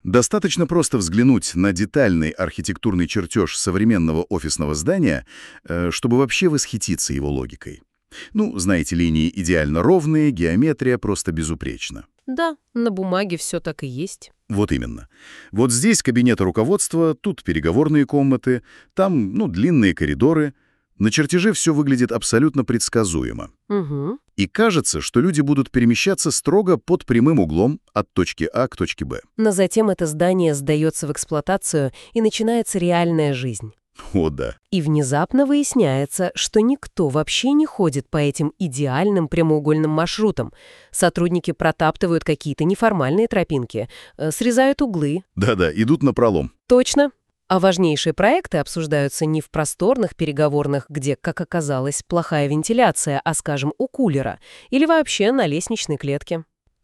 Достаточно просто взглянуть на детальный архитектурный чертеж современного офисного здания, чтобы вообще восхититься его логикой. Ну, знаете, линии идеально ровные, геометрия просто безупречна. Да, на бумаге все так и есть. Вот именно. Вот здесь кабинеты руководства, тут переговорные комнаты, там, длинные коридоры. На чертеже все выглядит абсолютно предсказуемо. Угу. И кажется, что люди будут перемещаться строго под прямым углом от точки А к точке Б. Но затем это здание сдается в эксплуатацию, и начинается реальная жизнь. О, да. И внезапно выясняется, что никто вообще не ходит по этим идеальным прямоугольным маршрутам. Сотрудники протаптывают какие-то неформальные тропинки, срезают углы. Да-да, идут напролом. Точно. А важнейшие проекты обсуждаются не в просторных переговорных, где, как оказалось, плохая вентиляция, а, скажем, у кулера, или вообще на лестничной клетке.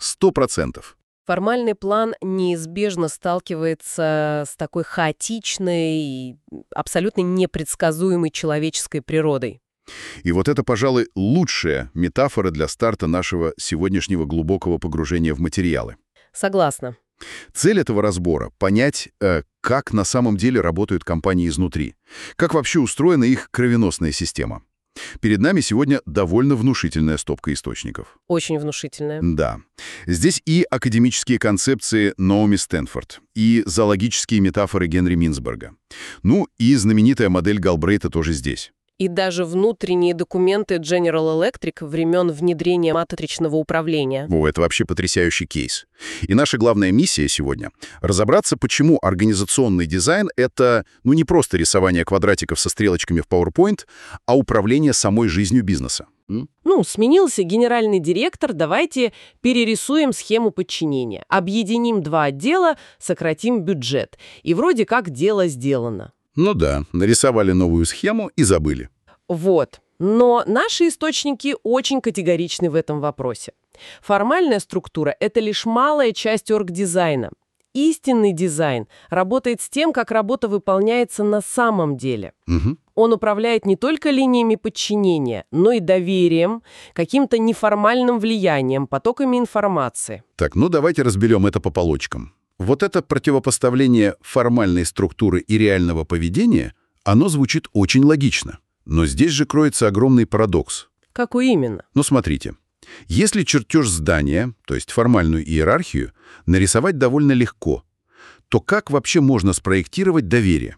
100%. Формальный план неизбежно сталкивается с такой хаотичной и абсолютно непредсказуемой человеческой природой. И вот это, пожалуй, лучшая метафора для старта нашего сегодняшнего глубокого погружения в материалы. Согласна. Цель этого разбора — понять, как на самом деле работают компании изнутри, как вообще устроена их кровеносная система. Перед нами сегодня довольно внушительная стопка источников. Очень внушительная. Да. Здесь и академические концепции Наоми Стэнфорд, и зоологические метафоры Генри Минсберга. Ну, и знаменитая модель Галбрейта тоже здесь. И даже внутренние документы General Electric времен внедрения матричного управления. О, это вообще потрясающий кейс. И наша главная миссия сегодня — разобраться, почему организационный дизайн — это, не просто рисование квадратиков со стрелочками в PowerPoint, а управление самой жизнью бизнеса. Сменился генеральный директор, давайте перерисуем схему подчинения. Объединим два отдела, сократим бюджет. И вроде как дело сделано. Ну да, нарисовали новую схему и забыли. Вот. Но наши источники очень категоричны в этом вопросе. Формальная структура — это лишь малая часть оргдизайна. Истинный дизайн работает с тем, как работа выполняется на самом деле. Угу. Он управляет не только линиями подчинения, но и доверием, каким-то неформальным влиянием, потоками информации. Так, давайте разберем это по полочкам. Вот это противопоставление формальной структуры и реального поведения, оно звучит очень логично. Но здесь же кроется огромный парадокс. Какой именно? Смотрите. Если чертеж здания, то есть формальную иерархию, нарисовать довольно легко, то как вообще можно спроектировать доверие?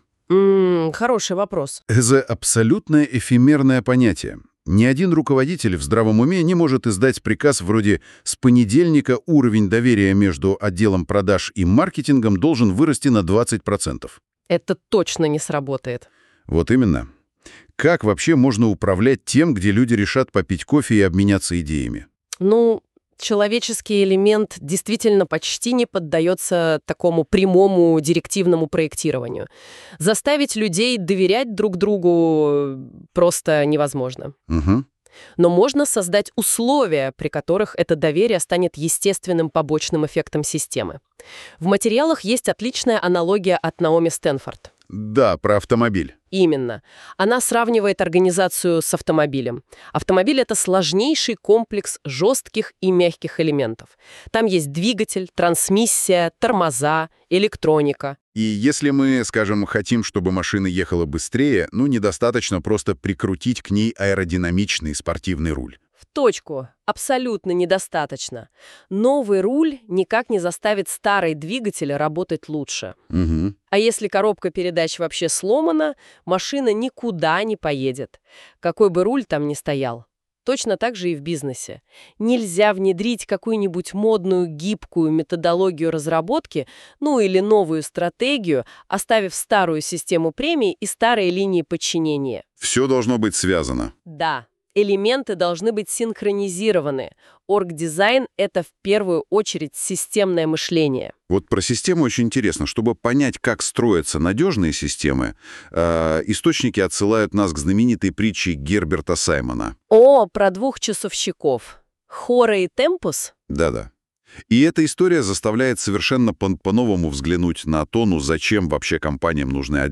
Хороший вопрос. Это абсолютно эфемерное понятие. Ни один руководитель в здравом уме не может издать приказ вроде «с понедельника уровень доверия между отделом продаж и маркетингом должен вырасти на 20%». Это точно не сработает. Вот именно. Как вообще можно управлять тем, где люди решат попить кофе и обменяться идеями? Человеческий элемент действительно почти не поддается такому прямому директивному проектированию. Заставить людей доверять друг другу просто невозможно. Угу. Но можно создать условия, при которых это доверие станет естественным побочным эффектом системы. В материалах есть отличная аналогия от Наоми Стэнфорд. Да, про автомобиль. Именно. Она сравнивает организацию с автомобилем. Автомобиль — это сложнейший комплекс жестких и мягких элементов. Там есть двигатель, трансмиссия, тормоза, электроника. И если мы, скажем, хотим, чтобы машина ехала быстрее, недостаточно просто прикрутить к ней аэродинамичный спортивный руль. В точку. Абсолютно недостаточно. Новый руль никак не заставит старый двигатель работать лучше. Угу. А если коробка передач вообще сломана, машина никуда не поедет. Какой бы руль там ни стоял. Точно так же и в бизнесе. Нельзя внедрить какую-нибудь модную, гибкую методологию разработки, или новую стратегию, оставив старую систему премий и старые линии подчинения. Все должно быть связано. Да. Элементы должны быть синхронизированы. Оргдизайн — это в первую очередь системное мышление. Вот про систему очень интересно. Чтобы понять, как строятся надежные системы, источники отсылают нас к знаменитой притче Герберта Саймона. Про двух часовщиков. Хора и Темпус? Да-да. И эта история заставляет совершенно по-новому взглянуть на то, зачем вообще компаниям нужны отделы.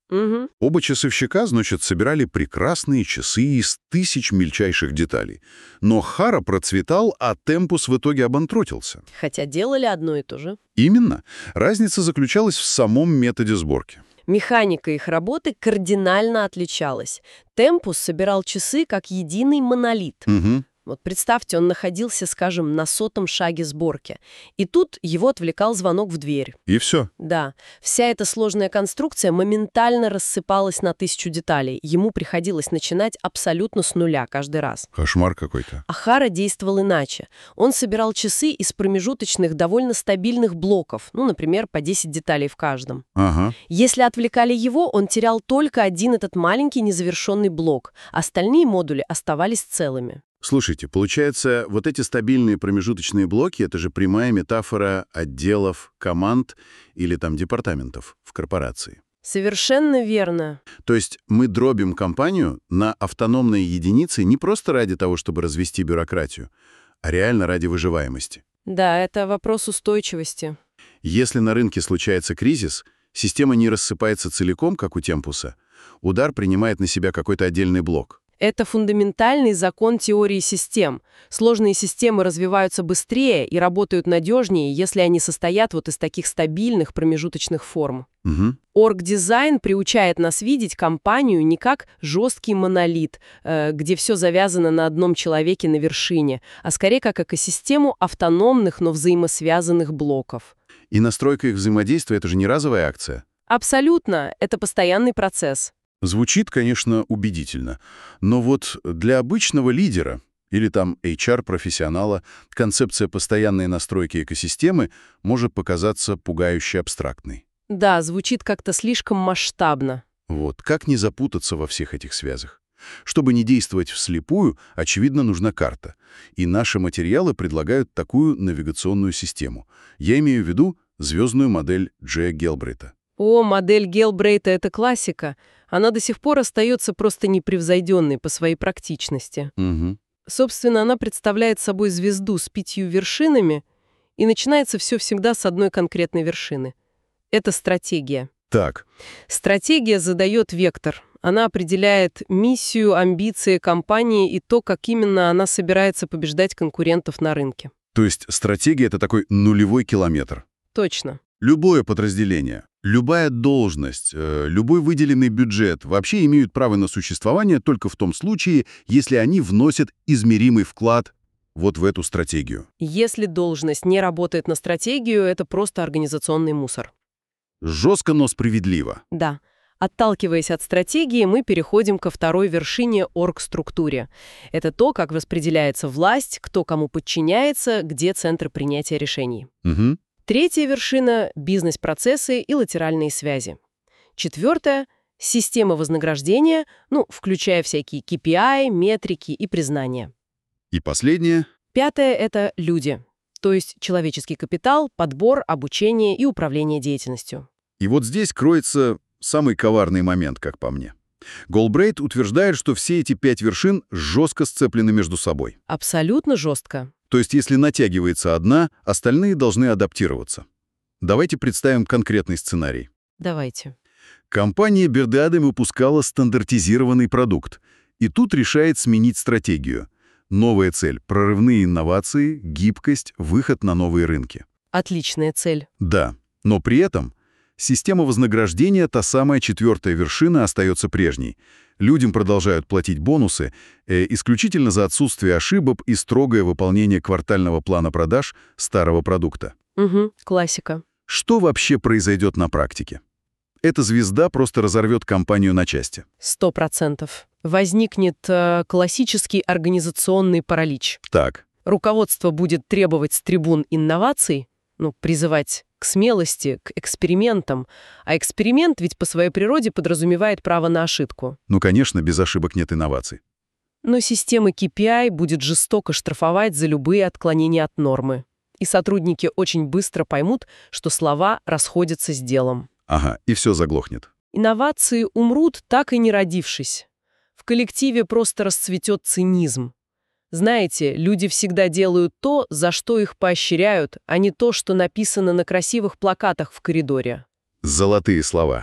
Угу. Оба часовщика, значит, собирали прекрасные часы из тысяч мельчайших деталей. Но Хара процветал, а Темпус в итоге обанкротился. Хотя делали одно и то же. Именно. Разница заключалась в самом методе сборки. Механика их работы кардинально отличалась. Темпус собирал часы как единый монолит. Угу. Вот представьте, он находился, скажем, на 100-м шаге сборки. И тут его отвлекал звонок в дверь. И все. Да, вся эта сложная конструкция моментально рассыпалась на 1000 деталей. Ему приходилось начинать абсолютно с нуля каждый раз. Кошмар какой-то. А Хара действовал иначе. Он собирал часы из промежуточных, довольно стабильных блоков, ну, например, по 10 деталей в каждом. Ага. Если отвлекали его, он терял только один этот маленький незавершенный блок. Остальные модули оставались целыми. Слушайте, получается, вот эти стабильные промежуточные блоки — это же прямая метафора отделов, команд или там департаментов в корпорации. Совершенно верно. То есть мы дробим компанию на автономные единицы не просто ради того, чтобы развести бюрократию, а реально ради выживаемости. Да, это вопрос устойчивости. Если на рынке случается кризис, система не рассыпается целиком, как у Темпуса. Удар принимает на себя какой-то отдельный блок. Это фундаментальный закон теории систем. Сложные системы развиваются быстрее и работают надежнее, если они состоят вот из таких стабильных промежуточных форм. Угу. Оргдизайн приучает нас видеть компанию не как жесткий монолит, где все завязано на одном человеке на вершине, а скорее как экосистему автономных, но взаимосвязанных блоков. И настройка их взаимодействия — это же не разовая акция. Абсолютно, это постоянный процесс. Звучит, конечно, убедительно, но вот для обычного лидера или там HR-профессионала концепция постоянной настройки экосистемы может показаться пугающе абстрактной. Да, звучит как-то слишком масштабно. Вот, как не запутаться во всех этих связях? Чтобы не действовать вслепую, очевидно, нужна карта. И наши материалы предлагают такую навигационную систему. Я имею в виду звездную модель Джея Гелбрейта. О, модель Гелбрейта — это классика. Она до сих пор остается просто непревзойденной по своей практичности. Угу. Собственно, она представляет собой звезду с 5 вершинами, и начинается все всегда с одной конкретной вершины. Это стратегия. Так. Стратегия задает вектор. Она определяет миссию, амбиции компании и то, как именно она собирается побеждать конкурентов на рынке. То есть стратегия — это такой нулевой километр. Точно. Любое подразделение, любая должность, любой выделенный бюджет вообще имеют право на существование только в том случае, если они вносят измеримый вклад вот в эту стратегию. Если должность не работает на стратегию, это просто организационный мусор. Жестко, но справедливо. Да. Отталкиваясь от стратегии, мы переходим ко второй вершине оргструктуре. Это то, как распределяется власть, кто кому подчиняется, где центры принятия решений. Угу. Третья вершина – бизнес-процессы и латеральные связи. Четвертая – система вознаграждения, включая всякие KPI, метрики и признания. И последнее. Пятое – это люди, то есть человеческий капитал, подбор, обучение и управление деятельностью. И вот здесь кроется самый коварный момент, как по мне. Голбрейт утверждает, что все эти 5 вершин жестко сцеплены между собой. Абсолютно жестко. То есть если натягивается одна, остальные должны адаптироваться. Давайте представим конкретный сценарий. Давайте. Компания Бердеадем выпускала стандартизированный продукт, и тут решает сменить стратегию. Новая цель – прорывные инновации, гибкость, выход на новые рынки. Отличная цель. Да, но при этом система вознаграждения, та самая 4-я вершина, остается прежней. Людям продолжают платить бонусы исключительно за отсутствие ошибок и строгое выполнение квартального плана продаж старого продукта. Угу, классика. Что вообще произойдет на практике? Эта звезда просто разорвет компанию на части. 100%. Возникнет классический организационный паралич. Так. Руководство будет требовать с трибун инноваций, призывать к смелости, к экспериментам. А эксперимент ведь по своей природе подразумевает право на ошибку. Конечно, без ошибок нет инноваций. Но система KPI будет жестоко штрафовать за любые отклонения от нормы. И сотрудники очень быстро поймут, что слова расходятся с делом. Ага, и все заглохнет. Инновации умрут, так и не родившись. В коллективе просто расцветет цинизм. Знаете, люди всегда делают то, за что их поощряют, а не то, что написано на красивых плакатах в коридоре. Золотые слова.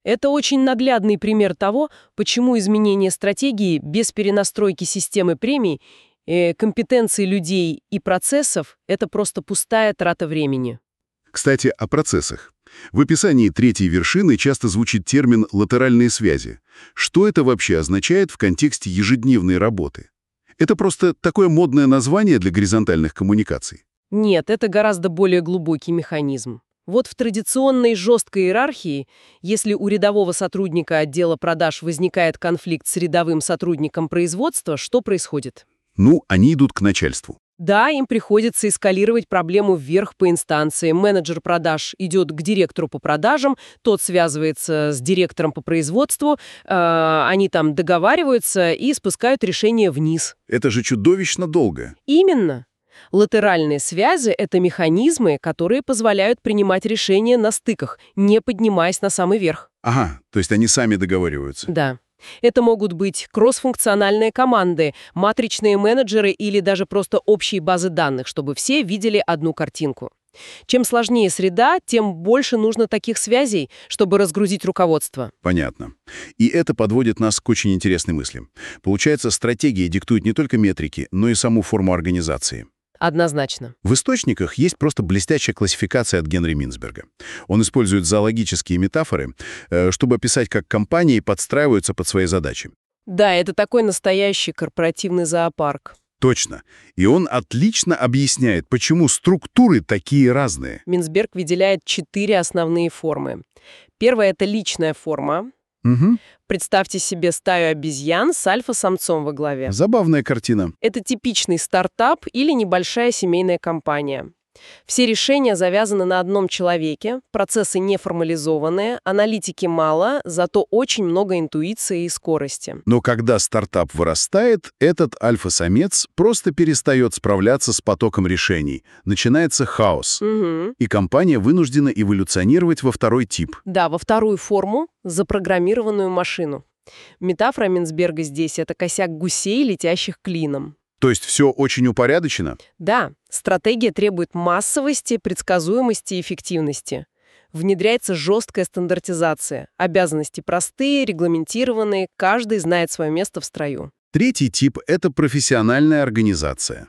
Это очень наглядный пример того, почему изменение стратегии без перенастройки системы премий, компетенций людей и процессов — это просто пустая трата времени. Кстати, о процессах. В описании третьей вершины часто звучит термин «латеральные связи». Что это вообще означает в контексте ежедневной работы? Это просто такое модное название для горизонтальных коммуникаций? Нет, это гораздо более глубокий механизм. Вот в традиционной жесткой иерархии, если у рядового сотрудника отдела продаж возникает конфликт с рядовым сотрудником производства, что происходит? Ну, они идут к начальству. Да, им приходится эскалировать проблему вверх по инстанции. Менеджер продаж идет к директору по продажам, тот связывается с директором по производству, они там договариваются и спускают решение вниз. Это же чудовищно долго. Именно. Латеральные связи — это механизмы, которые позволяют принимать решения на стыках, не поднимаясь на самый верх. Ага, то есть они сами договариваются. Да. Это могут быть кроссфункциональные команды, матричные менеджеры или даже просто общие базы данных, чтобы все видели одну картинку. Чем сложнее среда, тем больше нужно таких связей, чтобы разгрузить руководство. Понятно. И это подводит нас к очень интересной мысли. Получается, стратегия диктует не только метрики, но и саму форму организации. Однозначно. В источниках есть просто блестящая классификация от Генри Минцберга. Он использует зоологические метафоры, чтобы описать, как компании подстраиваются под свои задачи. Да, это такой настоящий корпоративный зоопарк. Точно. И он отлично объясняет, почему структуры такие разные. Минцберг выделяет 4 основные формы. Первая — это личная форма. Угу. Представьте себе стаю обезьян с альфа-самцом во главе. Забавная картина. Это типичный стартап или небольшая семейная компания. Все решения завязаны на одном человеке, процессы неформализованные, аналитики мало, зато очень много интуиции и скорости. Но когда стартап вырастает, этот альфа-самец просто перестает справляться с потоком решений. Начинается хаос. Угу. И компания вынуждена эволюционировать во второй тип. Да, во вторую форму — запрограммированную машину. Метафора Минцберга здесь — это косяк гусей, летящих клином. То есть все очень упорядочено? Да, стратегия требует массовости, предсказуемости и эффективности. Внедряется жесткая стандартизация. Обязанности простые, регламентированные, каждый знает свое место в строю. Третий тип — это профессиональная организация.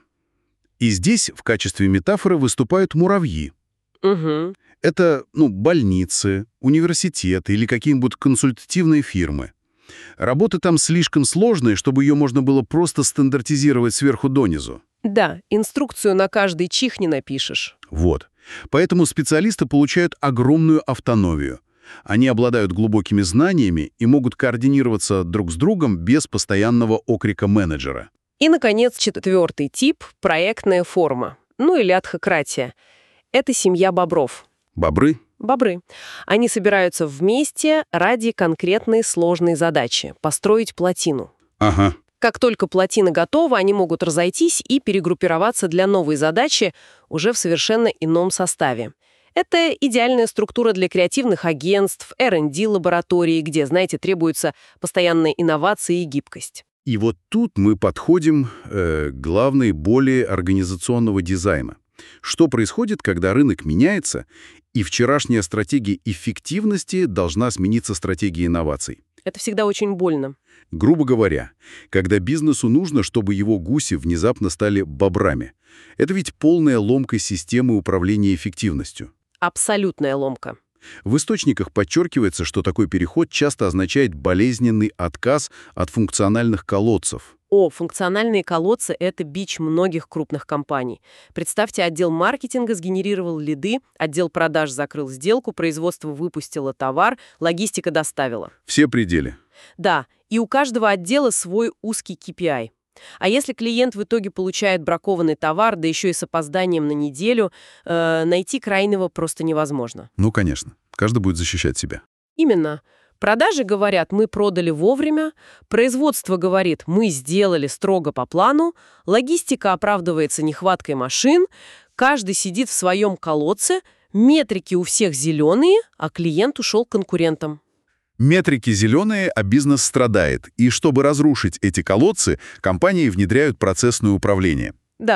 И здесь в качестве метафоры выступают муравьи. Угу. Это, больницы, университеты или какие-нибудь консультативные фирмы. Работа там слишком сложная, чтобы ее можно было просто стандартизировать сверху донизу. Да, инструкцию на каждый чих не напишешь. Вот. Поэтому специалисты получают огромную автономию. Они обладают глубокими знаниями и могут координироваться друг с другом без постоянного окрика менеджера. И, наконец, 4-й тип — проектная форма. Или адхократия. Это семья бобров. Бобры? Бобры. Они собираются вместе ради конкретной сложной задачи — построить плотину. Ага. Как только плотина готова, они могут разойтись и перегруппироваться для новой задачи уже в совершенно ином составе. Это идеальная структура для креативных агентств, R&D-лабораторий, где, требуются постоянные инновации и гибкость. И вот тут мы подходим к главной боли организационного дизайна. Что происходит, когда рынок меняется, и вчерашняя стратегия эффективности должна смениться стратегией инноваций? Это всегда очень больно. Грубо говоря, когда бизнесу нужно, чтобы его гуси внезапно стали бобрами. Это ведь полная ломка системы управления эффективностью. Абсолютная ломка. В источниках подчеркивается, что такой переход часто означает болезненный отказ от функциональных колодцев. Функциональные колодцы — это бич многих крупных компаний. Представьте, отдел маркетинга сгенерировал лиды, отдел продаж закрыл сделку, производство выпустило товар, логистика доставила. Все пределы. Да, и у каждого отдела свой узкий KPI. А если клиент в итоге получает бракованный товар, да еще и с опозданием на неделю, найти крайнего просто невозможно. Конечно. Каждый будет защищать себя. Именно. Продажи говорят, мы продали вовремя, производство говорит, мы сделали строго по плану, логистика оправдывается нехваткой машин, каждый сидит в своем колодце, метрики у всех зеленые, а клиент ушел к конкурентам. Метрики зеленые, а бизнес страдает. И чтобы разрушить эти колодцы, компании внедряют процессное управление. Да.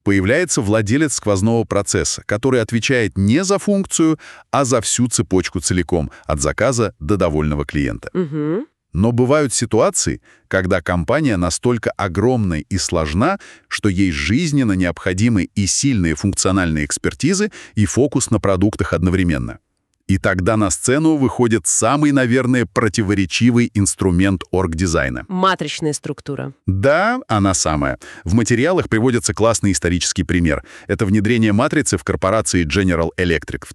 Появляется владелец сквозного процесса, который отвечает не за функцию, а за всю цепочку целиком, от заказа до довольного клиента. Угу. Но бывают ситуации, когда компания настолько огромна и сложна, что ей жизненно необходимы и сильные функциональные экспертизы, и фокус на продуктах одновременно. И тогда на сцену выходит самый, наверное, противоречивый инструмент оргдизайна. Матричная структура. Да, она самая. В материалах приводится классный исторический пример. Это внедрение матрицы в корпорации General Electric в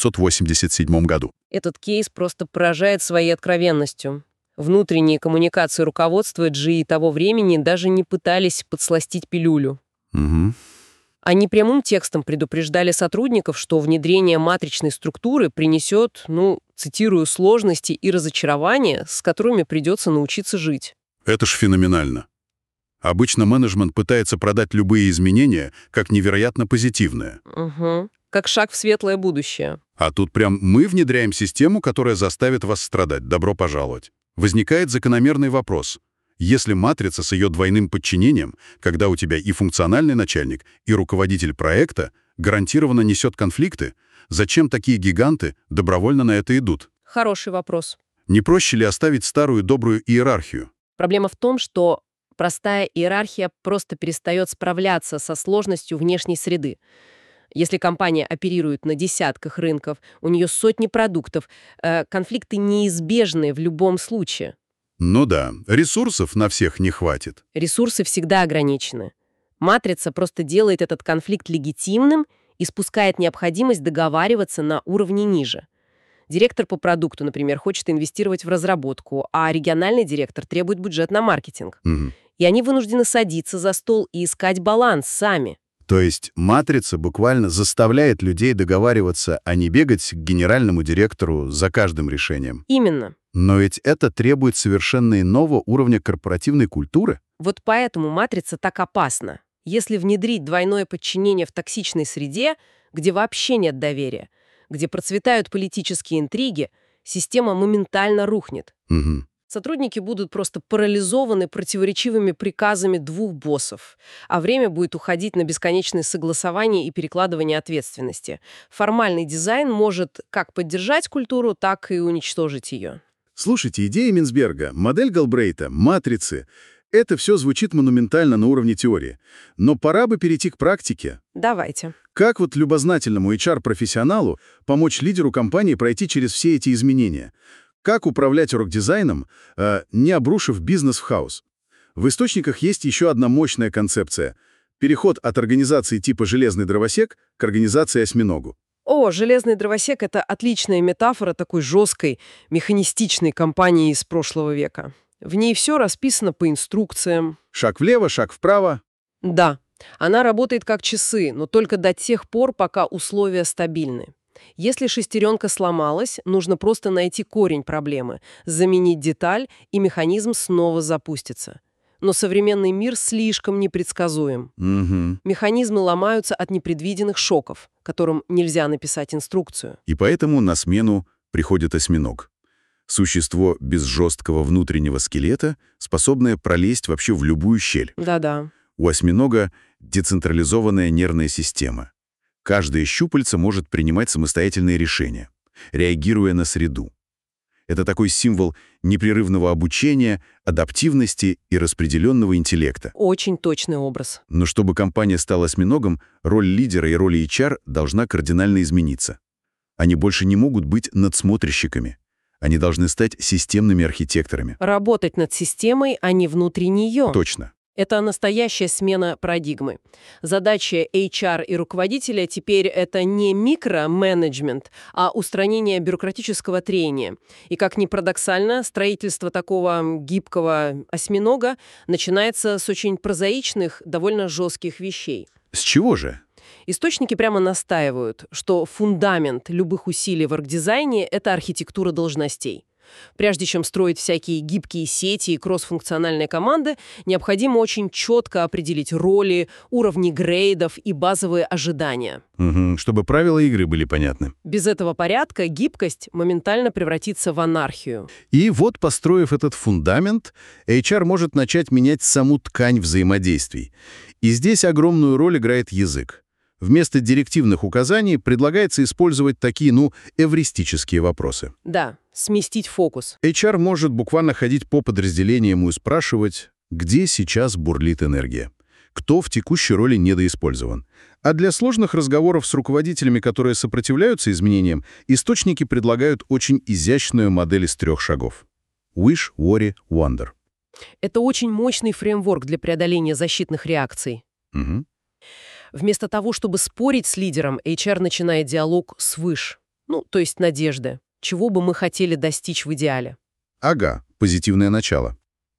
1987 году. Этот кейс просто поражает своей откровенностью. Внутренние коммуникации руководства GE того времени даже не пытались подсластить пилюлю. Угу. Они прямым текстом предупреждали сотрудников, что внедрение матричной структуры принесет, цитирую, сложности и разочарования, с которыми придется научиться жить. Это ж феноменально. Обычно менеджмент пытается продать любые изменения как невероятно позитивные. Угу. Как шаг в светлое будущее. А тут прям мы внедряем систему, которая заставит вас страдать. Добро пожаловать. Возникает закономерный вопрос. Если матрица с ее двойным подчинением, когда у тебя и функциональный начальник, и руководитель проекта, гарантированно несет конфликты, зачем такие гиганты добровольно на это идут? Хороший вопрос. Не проще ли оставить старую добрую иерархию? Проблема в том, что простая иерархия просто перестает справляться со сложностью внешней среды. Если компания оперирует на десятках рынков, у нее сотни продуктов, конфликты неизбежны в любом случае. Ну да, ресурсов на всех не хватит. Ресурсы всегда ограничены. Матрица просто делает этот конфликт легитимным и спускает необходимость договариваться на уровне ниже. Директор по продукту, например, хочет инвестировать в разработку, а региональный директор требует бюджет на маркетинг. Угу. И они вынуждены садиться за стол и искать баланс сами. То есть матрица буквально заставляет людей договариваться, а не бегать к генеральному директору за каждым решением. Именно. Но ведь это требует совершенно иного уровня корпоративной культуры. Вот поэтому матрица так опасна. Если внедрить двойное подчинение в токсичной среде, где вообще нет доверия, где процветают политические интриги, система моментально рухнет. Угу. Сотрудники будут просто парализованы противоречивыми приказами двух боссов, а время будет уходить на бесконечные согласования и перекладывание ответственности. Формальный дизайн может как поддержать культуру, так и уничтожить ее. Слушайте, идея Минсберга, модель Галбрейта, матрицы — это все звучит монументально на уровне теории. Но пора бы перейти к практике. Давайте. Как вот любознательному HR-профессионалу помочь лидеру компании пройти через все эти изменения? Как управлять оргдизайном, не обрушив бизнес в хаос? В источниках есть еще одна мощная концепция — переход от организации типа «железный дровосек» к организации «осьминогу». О, железный дровосек — это отличная метафора такой жесткой, механистичной компании из прошлого века. В ней все расписано по инструкциям. Шаг влево, шаг вправо. Да, она работает как часы, но только до тех пор, пока условия стабильны. Если шестеренка сломалась, нужно просто найти корень проблемы, заменить деталь, и механизм снова запустится. Но современный мир слишком непредсказуем. Угу. Механизмы ломаются от непредвиденных шоков, которым нельзя написать инструкцию. И поэтому на смену приходит осьминог. Существо без жесткого внутреннего скелета, способное пролезть вообще в любую щель. Да-да. У осьминога децентрализованная нервная система. Каждое щупальце может принимать самостоятельные решения, реагируя на среду. Это такой символ непрерывного обучения, адаптивности и распределенного интеллекта. Очень точный образ. Но чтобы компания стала осьминогом, роль лидера и роль HR должна кардинально измениться. Они больше не могут быть надсмотрщиками. Они должны стать системными архитекторами. Работать над системой, а не внутри нее. Точно. Это настоящая смена парадигмы. Задача HR и руководителя теперь это не микроменеджмент, а устранение бюрократического трения. И, как ни парадоксально, строительство такого гибкого осьминога начинается с очень прозаичных, довольно жестких вещей. С чего же? Источники прямо настаивают, что фундамент любых усилий в оргдизайне — это архитектура должностей. Прежде чем строить всякие гибкие сети и кроссфункциональные команды, необходимо очень четко определить роли, уровни грейдов и базовые ожидания. Мгм, чтобы правила игры были понятны. Без этого порядка гибкость моментально превратится в анархию. И вот, построив этот фундамент, HR может начать менять саму ткань взаимодействий. И здесь огромную роль играет язык. Вместо директивных указаний предлагается использовать такие, эвристические вопросы. Да, сместить фокус. HR может буквально ходить по подразделениям и спрашивать, где сейчас бурлит энергия, кто в текущей роли недоиспользован. А для сложных разговоров с руководителями, которые сопротивляются изменениям, источники предлагают очень изящную модель из 3 шагов. Wish, Worry, Wonder. Это очень мощный фреймворк для преодоления защитных реакций. Мгм. Вместо того, чтобы спорить с лидером, HR начинает диалог с «выш», то есть надежды, чего бы мы хотели достичь в идеале. Ага, позитивное начало.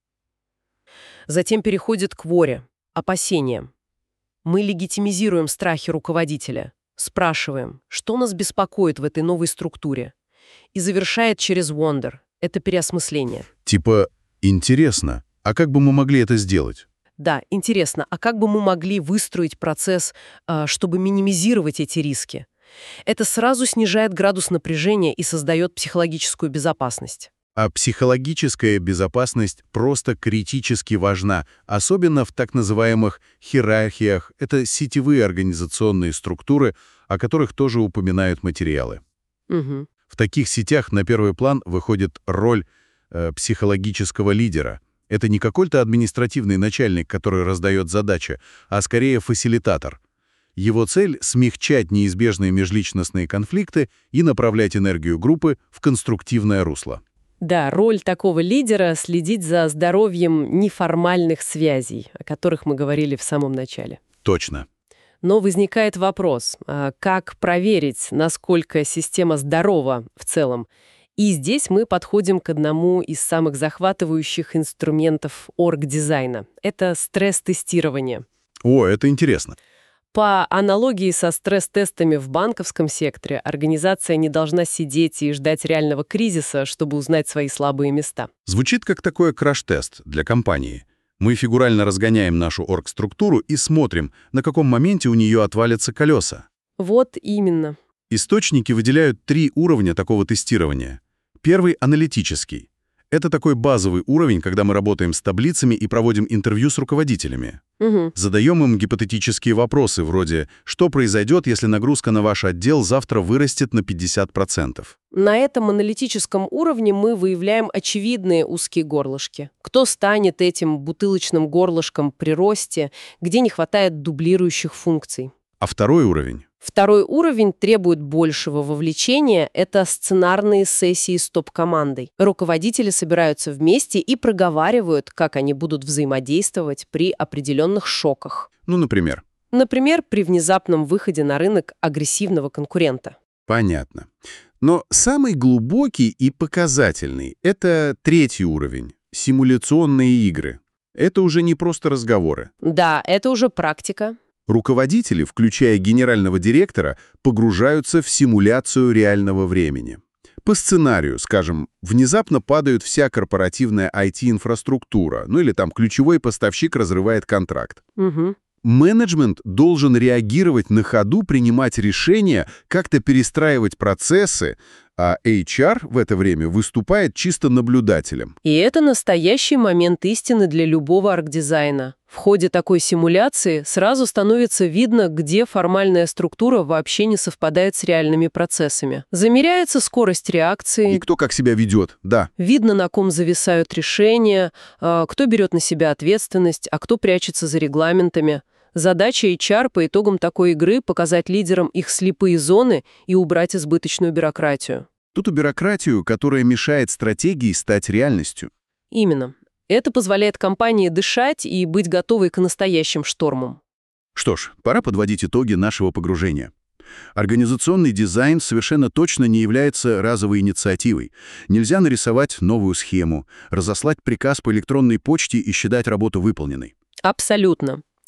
Затем переходит к «воре», опасениям. Мы легитимизируем страхи руководителя, спрашиваем, что нас беспокоит в этой новой структуре, и завершает через «wonder» — это переосмысление. Типа, интересно, а как бы мы могли это сделать? Да, интересно, а как бы мы могли выстроить процесс, чтобы минимизировать эти риски? Это сразу снижает градус напряжения и создает психологическую безопасность. А психологическая безопасность просто критически важна, особенно в так называемых хierarchiях. Это сетевые организационные структуры, о которых тоже упоминают материалы. Угу. В таких сетях на первый план выходит роль психологического лидера. Это не какой-то административный начальник, который раздает задачи, а скорее фасилитатор. Его цель — смягчать неизбежные межличностные конфликты и направлять энергию группы в конструктивное русло. Да, роль такого лидера — следить за здоровьем неформальных связей, о которых мы говорили в самом начале. Точно. Но возникает вопрос, как проверить, насколько система здорова в целом? И здесь мы подходим к одному из самых захватывающих инструментов оргдизайна. Это стресс-тестирование. О, это интересно. По аналогии со стресс-тестами в банковском секторе, организация не должна сидеть и ждать реального кризиса, чтобы узнать свои слабые места. Звучит как такой краш-тест для компании. Мы фигурально разгоняем нашу оргструктуру и смотрим, на каком моменте у нее отвалятся колеса. Вот именно. Источники выделяют 3 уровня такого тестирования. Первый — аналитический. Это такой базовый уровень, когда мы работаем с таблицами и проводим интервью с руководителями. Угу. Задаем им гипотетические вопросы вроде «Что произойдет, если нагрузка на ваш отдел завтра вырастет на 50%?» На этом аналитическом уровне мы выявляем очевидные узкие горлышки. Кто станет этим бутылочным горлышком при росте, где не хватает дублирующих функций. А второй уровень? Второй уровень требует большего вовлечения — это сценарные сессии с топ-командой. Руководители собираются вместе и проговаривают, как они будут взаимодействовать при определенных шоках. Например. Например, при внезапном выходе на рынок агрессивного конкурента. Понятно. Но самый глубокий и показательный — это 3-й уровень — симуляционные игры. Это уже не просто разговоры. Да, это уже практика. Руководители, включая генерального директора, погружаются в симуляцию реального времени. По сценарию, скажем, внезапно падает вся корпоративная IT-инфраструктура, или ключевой поставщик разрывает контракт. Угу. Менеджмент должен реагировать на ходу, принимать решения, как-то перестраивать процессы, а HR в это время выступает чисто наблюдателем. И это настоящий момент истины для любого аргдизайна. В ходе такой симуляции сразу становится видно, где формальная структура вообще не совпадает с реальными процессами. Замеряется скорость реакции. И кто как себя ведет, да. Видно, на ком зависают решения, кто берет на себя ответственность, а кто прячется за регламентами. Задача HR по итогам такой игры — показать лидерам их слепые зоны и убрать избыточную бюрократию. Тут и бюрократию, которая мешает стратегии стать реальностью. Именно. Это позволяет компании дышать и быть готовой к настоящим штормам. Что ж, пора подводить итоги нашего погружения. Организационный дизайн совершенно точно не является разовой инициативой. Нельзя нарисовать новую схему, разослать приказ по электронной почте и считать работу выполненной. Абсолютно.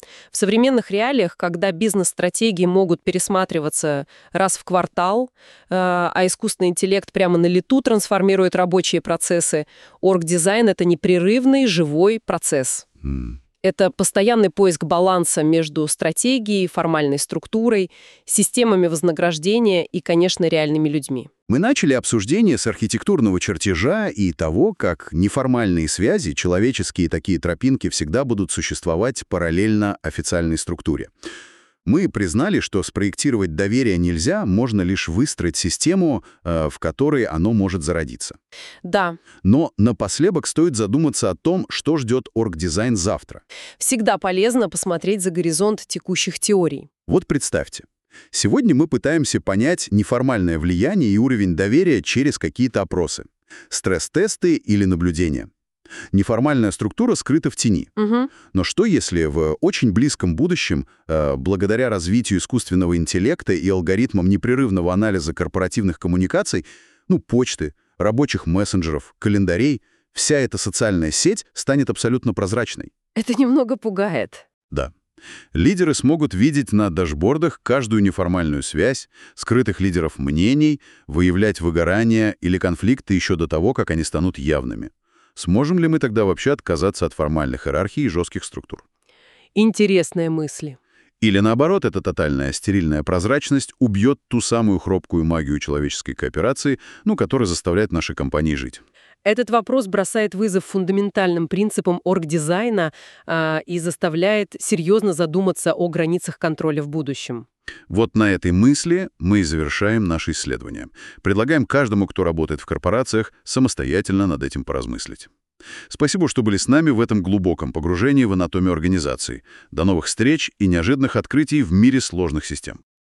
В современных реалиях, когда бизнес-стратегии могут пересматриваться раз в квартал, а искусственный интеллект прямо на лету трансформирует рабочие процессы, оргдизайн — это непрерывный живой процесс. Это постоянный поиск баланса между стратегией, формальной структурой, системами вознаграждения и, конечно, реальными людьми. Мы начали обсуждение с архитектурного чертежа и того, как неформальные связи, человеческие такие тропинки всегда будут существовать параллельно официальной структуре. Мы признали, что спроектировать доверие нельзя, можно лишь выстроить систему, в которой оно может зародиться. Да. Но напоследок стоит задуматься о том, что ждет оргдизайн завтра. Всегда полезно посмотреть за горизонт текущих теорий. Вот представьте. Сегодня мы пытаемся понять неформальное влияние и уровень доверия через какие-то опросы. Стресс-тесты или наблюдения. Неформальная структура скрыта в тени. Но что если в очень близком будущем, благодаря развитию искусственного интеллекта и алгоритмам непрерывного анализа корпоративных коммуникаций, почты, рабочих мессенджеров, календарей, вся эта социальная сеть станет абсолютно прозрачной? Это немного пугает. Да. Лидеры смогут видеть на дашбордах каждую неформальную связь, скрытых лидеров мнений, выявлять выгорания или конфликты еще до того, как они станут явными. Сможем ли мы тогда вообще отказаться от формальных иерархий и жестких структур? Интересные мысли. Или наоборот, эта тотальная стерильная прозрачность убьет ту самую хрупкую магию человеческой кооперации, которая заставляет наши компании жить? Этот вопрос бросает вызов фундаментальным принципам оргдизайна и заставляет серьезно задуматься о границах контроля в будущем. Вот на этой мысли мы и завершаем наше исследование. Предлагаем каждому, кто работает в корпорациях, самостоятельно над этим поразмыслить. Спасибо, что были с нами в этом глубоком погружении в анатомию организации. До новых встреч и неожиданных открытий в мире сложных систем.